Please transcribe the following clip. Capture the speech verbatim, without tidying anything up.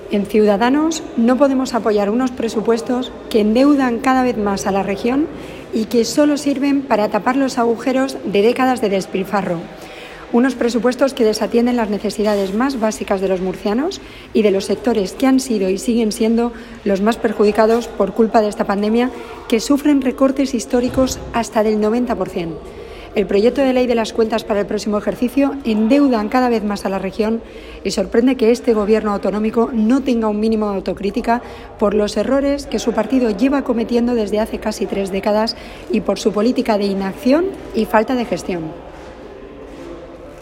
En Ciudadanos no podemos apoyar unos presupuestos que endeudan cada vez más a la región y que solo sirven para tapar los agujeros de décadas de despilfarro. Unos presupuestos que desatienden las necesidades más básicas de los murcianos y de los sectores que han sido y siguen siendo los más perjudicados por culpa de esta pandemia, que sufren recortes históricos hasta del noventa por ciento. El proyecto de ley de las cuentas para el próximo ejercicio endeudan cada vez más a la región y sorprende que este Gobierno autonómico no tenga un mínimo de autocrítica por los errores que su partido lleva cometiendo desde hace casi tres décadas y por su política de inacción y falta de gestión.